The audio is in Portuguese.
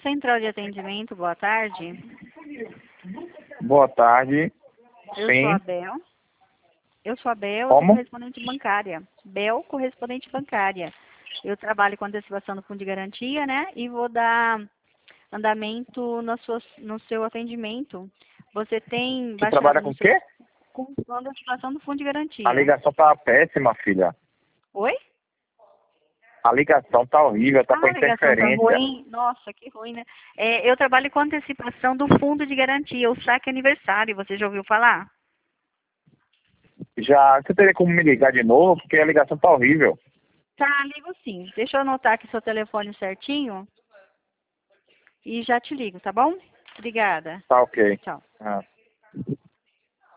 Central de Atendimento, boa tarde. Boa tarde. Eu Sim. sou a Bel. Eu sou Como? correspondente bancária. Bel, correspondente bancária. Eu trabalho com antecipação do fundo de garantia, né? E vou dar andamento no seu atendimento. Você tem Você baixado trabalha com no o seu quê? com antecipação do fundo de A garantia. ligação tá péssima, filha. Oi? A ligação tá horrível, tá com Ah, a ligação tá interferência. ruim. Nossa, que ruim, né? Eu trabalho com antecipação do fundo de garantia, o saque aniversário. Você já ouviu falar? Já, você teria como me ligar de novo? Porque a ligação tá horrível. Tá, ligo sim. Deixa eu anotar aqui seu telefone certinho e já te ligo, tá bom? Obrigada. Tá ok. Tchau. Ah.